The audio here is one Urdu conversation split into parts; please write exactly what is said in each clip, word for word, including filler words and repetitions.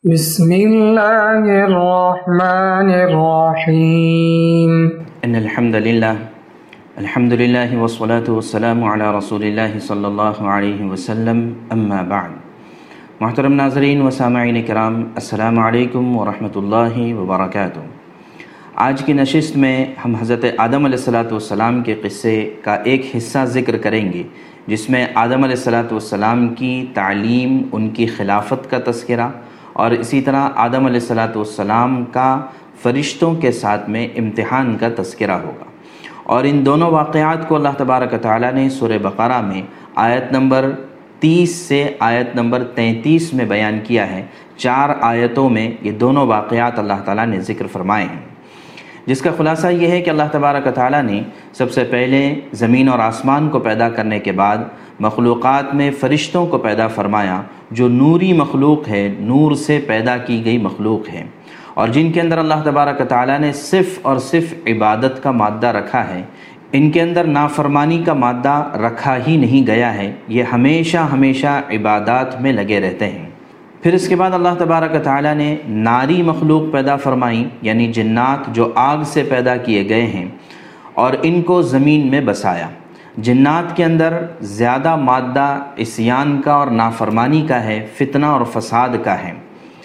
بسم اللہ الرحمن الرحیم ان الحمد للہ الحمد للہ والصلاة والسلام علی رسول اللہ صلی اللہ علیہ وسلم اما بعد۔ محترم ناظرین و سامعین کرام، السلام علیکم ورحمۃ اللہ وبرکاتہ۔ آج کی نشست میں ہم حضرت آدم علیہ الصلاۃ والسلام کے قصے کا ایک حصہ ذکر کریں گے، جس میں آدم علیہ الصلاۃ والسلام کی تعلیم، ان کی خلافت کا تذکرہ، اور اسی طرح آدم علیہ الصلاۃ والسلام کا فرشتوں کے ساتھ میں امتحان کا تذکرہ ہوگا۔ اور ان دونوں واقعات کو اللہ تبارک و تعالیٰ نے سورہ بقرہ میں آیت نمبر تیس سے آیت نمبر تینتیس میں بیان کیا ہے۔ چار آیتوں میں یہ دونوں واقعات اللہ تعالیٰ نے ذکر فرمائے ہیں، جس کا خلاصہ یہ ہے کہ اللہ تبارک و تعالیٰ نے سب سے پہلے زمین اور آسمان کو پیدا کرنے کے بعد مخلوقات میں فرشتوں کو پیدا فرمایا، جو نوری مخلوق ہے، نور سے پیدا کی گئی مخلوق ہے، اور جن کے اندر اللہ تبارک و تعالیٰ نے صرف اور صرف عبادت کا مادہ رکھا ہے۔ ان کے اندر نافرمانی کا مادہ رکھا ہی نہیں گیا ہے، یہ ہمیشہ ہمیشہ عبادات میں لگے رہتے ہیں۔ پھر اس کے بعد اللہ تبارک و تعالیٰ نے ناری مخلوق پیدا فرمائی، یعنی جنات جو آگ سے پیدا کیے گئے ہیں، اور ان کو زمین میں بسایا۔ جنات کے اندر زیادہ مادہ عصیان کا اور نافرمانی کا ہے، فتنہ اور فساد کا ہے۔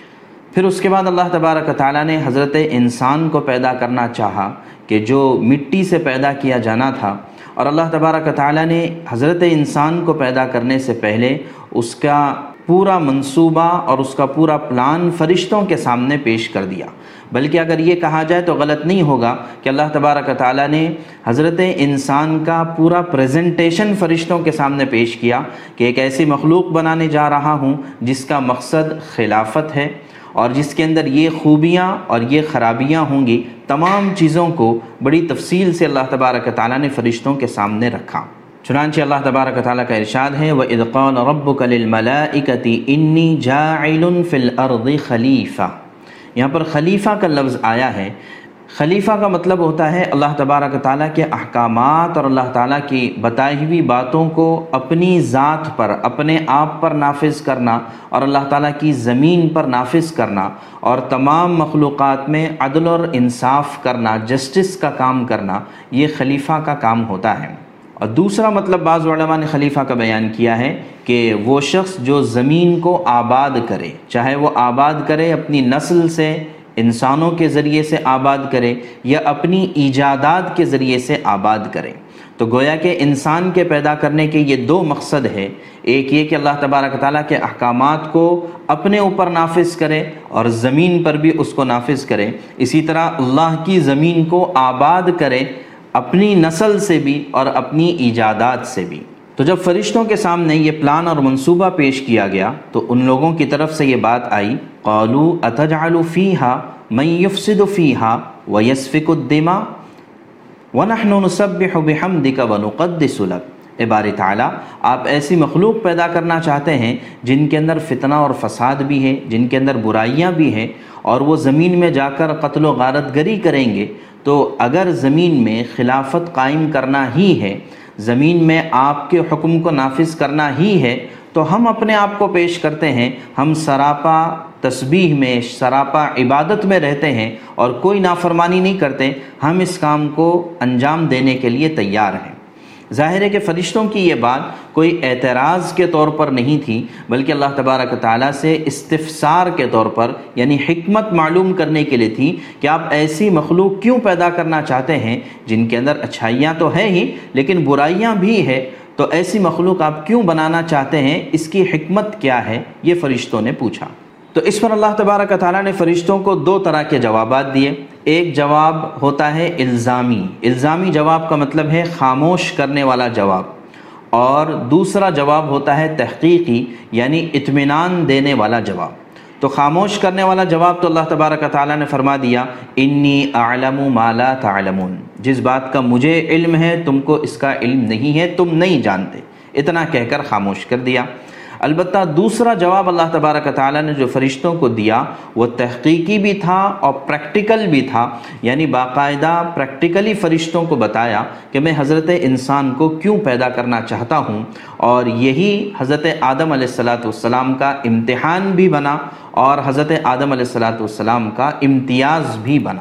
پھر اس کے بعد اللہ تبارک و تعالیٰ نے حضرت انسان کو پیدا کرنا چاہا، کہ جو مٹی سے پیدا کیا جانا تھا، اور اللہ تبارک و تعالیٰ نے حضرت انسان کو پیدا کرنے سے پہلے اس کا پورا منصوبہ اور اس کا پورا پلان فرشتوں کے سامنے پیش کر دیا۔ بلکہ اگر یہ کہا جائے تو غلط نہیں ہوگا کہ اللہ تبارک و تعالیٰ نے حضرت انسان کا پورا پریزنٹیشن فرشتوں کے سامنے پیش کیا، کہ ایک ایسی مخلوق بنانے جا رہا ہوں جس کا مقصد خلافت ہے، اور جس کے اندر یہ خوبیاں اور یہ خرابیاں ہوں گی۔ تمام چیزوں کو بڑی تفصیل سے اللہ تبارک و تعالیٰ نے فرشتوں کے سامنے رکھا۔ چنانچہ اللہ تبارک و تعالیٰ کا ارشاد ہے، وَإِذْ قَالَ رَبُّكَ لِلْمَلَائِكَةِ إِنِّي جَاعِلٌ فِي الْأَرْضِ خَلِيفَةً۔ یہاں پر خلیفہ کا لفظ آیا ہے۔ خلیفہ کا مطلب ہوتا ہے اللہ تبارک و تعالیٰ کے احکامات اور اللہ تعالیٰ کی بتائی ہوئی باتوں کو اپنی ذات پر، اپنے آپ پر نافذ کرنا، اور اللہ تعالیٰ کی زمین پر نافذ کرنا، اور تمام مخلوقات میں عدل اور انصاف کرنا، جسٹس کا کام کرنا، یہ خلیفہ کا کام ہوتا ہے۔ اور دوسرا مطلب بعض علماء نے خلیفہ کا بیان کیا ہے کہ وہ شخص جو زمین کو آباد کرے، چاہے وہ آباد کرے اپنی نسل سے، انسانوں کے ذریعے سے آباد کرے، یا اپنی ایجادات کے ذریعے سے آباد کرے۔ تو گویا کہ انسان کے پیدا کرنے کے یہ دو مقصد ہے، ایک یہ کہ اللہ تبارک و تعالیٰ کے احکامات کو اپنے اوپر نافذ کرے اور زمین پر بھی اس کو نافذ کرے، اسی طرح اللہ کی زمین کو آباد کرے اپنی نسل سے بھی اور اپنی ایجادات سے بھی۔ تو جب فرشتوں کے سامنے یہ پلان اور منصوبہ پیش کیا گیا تو ان لوگوں کی طرف سے یہ بات آئی، قالوا اتجعل فیها من یفسد فیها ویسفک الدماء ونحن نسبح بحمدک ونقدس لک۔ اے باری تعالیٰ، آپ ایسی مخلوق پیدا کرنا چاہتے ہیں جن کے اندر فتنہ اور فساد بھی ہے، جن کے اندر برائیاں بھی ہیں، اور وہ زمین میں جا کر قتل و غارت گری کریں گے۔ تو اگر زمین میں خلافت قائم کرنا ہی ہے، زمین میں آپ کے حکم کو نافذ کرنا ہی ہے، تو ہم اپنے آپ کو پیش کرتے ہیں، ہم سراپا تسبیح میں، سراپا عبادت میں رہتے ہیں اور کوئی نافرمانی نہیں کرتے، ہم اس کام کو انجام دینے کے لیے تیار ہیں۔ ظاہر ہے کہ فرشتوں کی یہ بات کوئی اعتراض کے طور پر نہیں تھی، بلکہ اللہ تبارک و تعالیٰ سے استفسار کے طور پر، یعنی حکمت معلوم کرنے کے لیے تھی کہ آپ ایسی مخلوق کیوں پیدا کرنا چاہتے ہیں جن کے اندر اچھائیاں تو ہیں ہی لیکن برائیاں بھی ہیں، تو ایسی مخلوق آپ کیوں بنانا چاہتے ہیں، اس کی حکمت کیا ہے، یہ فرشتوں نے پوچھا۔ تو اس پر اللہ تبارک و تعالیٰ نے فرشتوں کو دو طرح کے جوابات دیے۔ ایک جواب ہوتا ہے الزامی، الزامی جواب کا مطلب ہے خاموش کرنے والا جواب، اور دوسرا جواب ہوتا ہے تحقیقی، یعنی اطمینان دینے والا جواب۔ تو خاموش کرنے والا جواب تو اللہ تبارک و تعالیٰ نے فرما دیا، انی اعلم ما لا تعلمون، جس بات کا مجھے علم ہے تم کو اس کا علم نہیں ہے، تم نہیں جانتے، اتنا کہہ کر خاموش کر دیا۔ البتہ دوسرا جواب اللہ تبارک و تعالیٰ نے جو فرشتوں کو دیا وہ تحقیقی بھی تھا اور پریکٹیکل بھی تھا، یعنی باقاعدہ پریکٹیکلی فرشتوں کو بتایا کہ میں حضرت انسان کو کیوں پیدا کرنا چاہتا ہوں، اور یہی حضرت آدم علیہ الصلاۃ والسلام کا امتحان بھی بنا اور حضرت آدم علیہ الصلاۃ والسلام کا امتیاز بھی بنا۔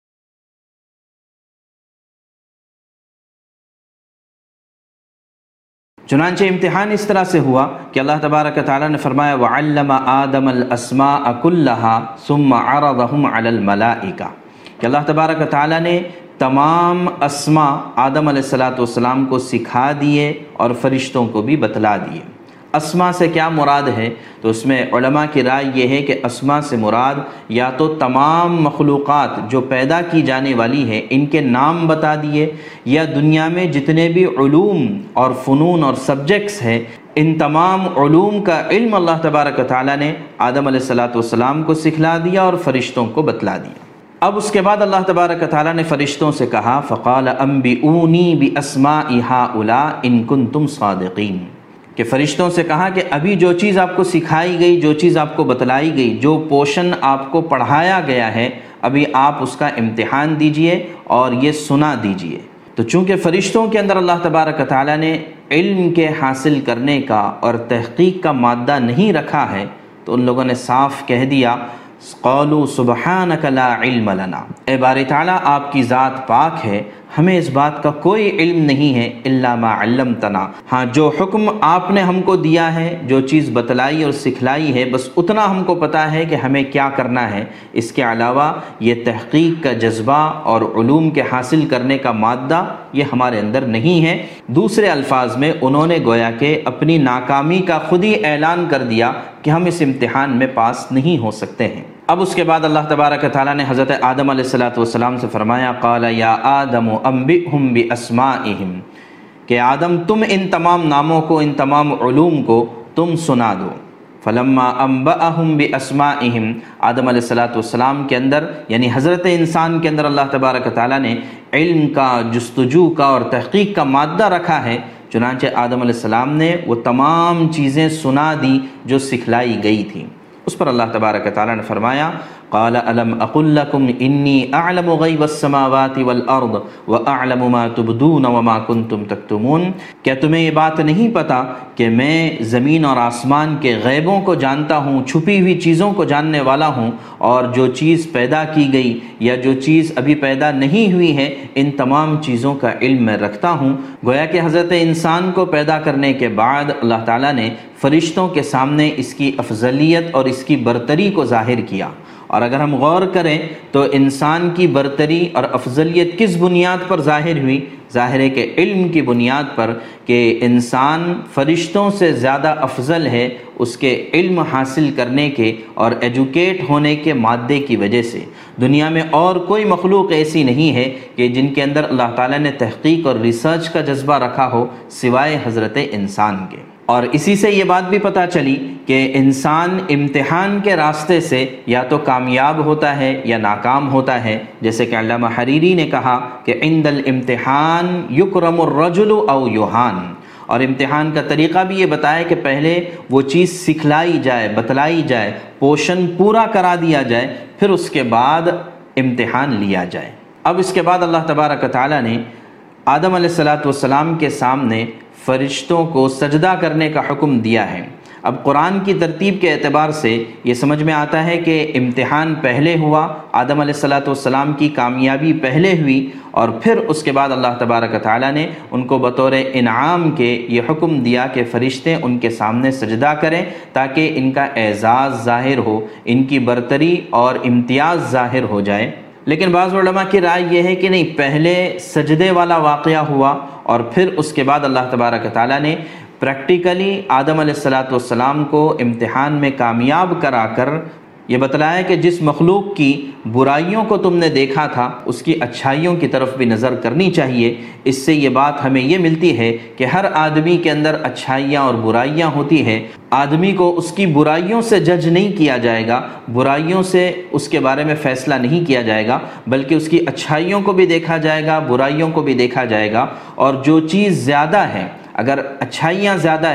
چنانچہ امتحان اس طرح سے ہوا کہ اللہ تبارک و تعالیٰ نے فرمایا وَعَلَّمَ آدَمَ الْأَسْمَاءَ كُلَّهَا ثُمَّ عَرَضَهُمْ عَلَى الْمَلَائِكَةِ کہ اللہ تبارک و تعالیٰ نے تمام اسماء آدم علیہ الصلاۃ والسلام کو سکھا دیے اور فرشتوں کو بھی بتلا دیے۔ اسماء سے کیا مراد ہے؟ تو اس میں علماء کی رائے یہ ہے کہ اسماء سے مراد یا تو تمام مخلوقات جو پیدا کی جانے والی ہے ان کے نام بتا دیے، یا دنیا میں جتنے بھی علوم اور فنون اور سبجیکٹس ہیں ان تمام علوم کا علم اللہ تبارک و تعالیٰ نے آدم علیہ الصلاۃ والسلام کو سکھلا دیا اور فرشتوں کو بتلا دیا۔ اب اس کے بعد اللہ تبارک و تعالیٰ نے فرشتوں سے کہا فَقَالَ أَنبِئُونِي بِأَسْمَاءِ هَؤُلَاءِ إِن كُنتُمْ صَادِقِينَ کہ فرشتوں سے کہا کہ ابھی جو چیز آپ کو سکھائی گئی، جو چیز آپ کو بتلائی گئی، جو پورشن آپ کو پڑھایا گیا ہے، ابھی آپ اس کا امتحان دیجئے اور یہ سنا دیجئے۔ تو چونکہ فرشتوں کے اندر اللہ تبارک و تعالیٰ نے علم کے حاصل کرنے کا اور تحقیق کا مادہ نہیں رکھا ہے، تو ان لوگوں نے صاف کہہ دیا قالوا سبحانک لا علم لنا، اے باری تعالیٰ آپ کی ذات پاک ہے، ہمیں اس بات کا کوئی علم نہیں ہے الا ما علمتنا، ہاں جو حکم آپ نے ہم کو دیا ہے، جو چیز بتلائی اور سکھلائی ہے، بس اتنا ہم کو پتہ ہے کہ ہمیں کیا کرنا ہے، اس کے علاوہ یہ تحقیق کا جذبہ اور علوم کے حاصل کرنے کا مادہ یہ ہمارے اندر نہیں ہے۔ دوسرے الفاظ میں انہوں نے گویا کہ اپنی ناکامی کا خود ہی اعلان کر دیا کہ ہم اس امتحان میں پاس نہیں ہو سکتے ہیں۔ اب اس کے بعد اللہ تبارک و تعالیٰ نے حضرت آدم علیہ الصلاۃ والسلام سے فرمایا قال یا آدم انبئہم باسمائہم کہ آدم تم ان تمام ناموں کو، ان تمام علوم کو تم سنا دو۔ فلما انبأہم باسمائہم، آدم علیہ الصلاۃ والسلام کے اندر یعنی حضرت انسان کے اندر اللہ تبارک و تعالیٰ نے علم کا، جستجو کا اور تحقیق کا مادہ رکھا ہے، چنانچہ آدم علیہ السلام نے وہ تمام چیزیں سنا دی جو سکھلائی گئی تھیں۔ اس پر اللہ تبارک و تعالیٰ نے فرمایا قال الم اقل لكم انی اعلم غیب السماوات والارض واعلم ما تبدون وما کنتم تکتمون، کیا تمہیں یہ بات نہیں پتا کہ میں زمین اور آسمان کے غیبوں کو جانتا ہوں، چھپی ہوئی چیزوں کو جاننے والا ہوں، اور جو چیز پیدا کی گئی یا جو چیز ابھی پیدا نہیں ہوئی ہے ان تمام چیزوں کا علم میں رکھتا ہوں۔ گویا کہ حضرت انسان کو پیدا کرنے کے بعد اللہ تعالیٰ نے فرشتوں کے سامنے اس کی افضلیت اور اس کی برتری کو ظاہر کیا، اور اگر ہم غور کریں تو انسان کی برتری اور افضلیت کس بنیاد پر ظاہر ہوئی؟ ظاہر ہے کہ علم کی بنیاد پر، کہ انسان فرشتوں سے زیادہ افضل ہے اس کے علم حاصل کرنے کے اور ایجوکیٹ ہونے کے مادے کی وجہ سے۔ دنیا میں اور کوئی مخلوق ایسی نہیں ہے کہ جن کے اندر اللہ تعالیٰ نے تحقیق اور ریسرچ کا جذبہ رکھا ہو سوائے حضرت انسان کے۔ اور اسی سے یہ بات بھی پتہ چلی کہ انسان امتحان کے راستے سے یا تو کامیاب ہوتا ہے یا ناکام ہوتا ہے، جیسے کہ علامہ حریری نے کہا کہ عند الامتحان یکرم الرجل او یوہان، اور امتحان کا طریقہ بھی یہ بتایا کہ پہلے وہ چیز سکھلائی جائے، بتلائی جائے، پوشن پورا کرا دیا جائے، پھر اس کے بعد امتحان لیا جائے۔ اب اس کے بعد اللہ تبارک و تعالیٰ نے آدم علیہ الصلاۃ والسلام کے سامنے فرشتوں کو سجدہ کرنے کا حکم دیا ہے۔ اب قرآن کی ترتیب کے اعتبار سے یہ سمجھ میں آتا ہے کہ امتحان پہلے ہوا، آدم علیہ الصلاۃ والسلام کی کامیابی پہلے ہوئی، اور پھر اس کے بعد اللہ تبارک و تعالیٰ نے ان کو بطور انعام کے یہ حکم دیا کہ فرشتے ان کے سامنے سجدہ کریں تاکہ ان کا اعزاز ظاہر ہو، ان کی برتری اور امتیاز ظاہر ہو جائے۔ لیکن بعض علماء کی رائے یہ ہے کہ نہیں، پہلے سجدے والا واقعہ ہوا اور پھر اس کے بعد اللہ تبارک و تعالیٰ نے پریکٹیکلی آدم علیہ الصلاۃ والسلام کو امتحان میں کامیاب کرا کر یہ بتلایا کہ جس مخلوق کی برائیوں کو تم نے دیکھا تھا اس کی اچھائیوں کی طرف بھی نظر کرنی چاہیے۔ اس سے یہ بات ہمیں یہ ملتی ہے کہ ہر آدمی کے اندر اچھائیاں اور برائیاں ہوتی ہیں، آدمی کو اس کی برائیوں سے جج نہیں کیا جائے گا، برائیوں سے اس کے بارے میں فیصلہ نہیں کیا جائے گا، بلکہ اس کی اچھائیوں کو بھی دیکھا جائے گا، برائیوں کو بھی دیکھا جائے گا، اور جو چیز زیادہ ہے، اگر اچھائیاں زیادہ ہے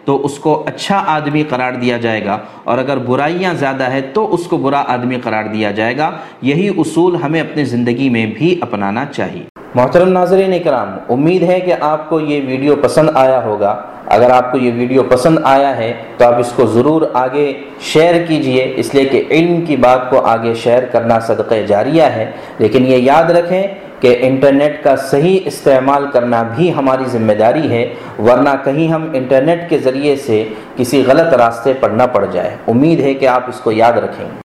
تو اس کو اچھا آدمی قرار دیا جائے گا، اور اگر برائیاں زیادہ ہے تو اس کو برا آدمی قرار دیا جائے گا۔ یہی اصول ہمیں اپنی زندگی میں بھی اپنانا چاہیے۔ محترم ناظرین اکرام، امید ہے کہ آپ کو یہ ویڈیو پسند آیا ہوگا۔ اگر آپ کو یہ ویڈیو پسند آیا ہے تو آپ اس کو ضرور آگے شیئر کیجئے، اس لیے کہ علم کی بات کو آگے شیئر کرنا صدقہ جاریہ ہے۔ لیکن یہ یاد رکھیں کہ انٹرنیٹ کا صحیح استعمال کرنا بھی ہماری ذمہ داری ہے، ورنہ کہیں ہم انٹرنیٹ کے ذریعے سے کسی غلط راستے پر نہ پڑ جائے۔ امید ہے کہ آپ اس کو یاد رکھیں گے۔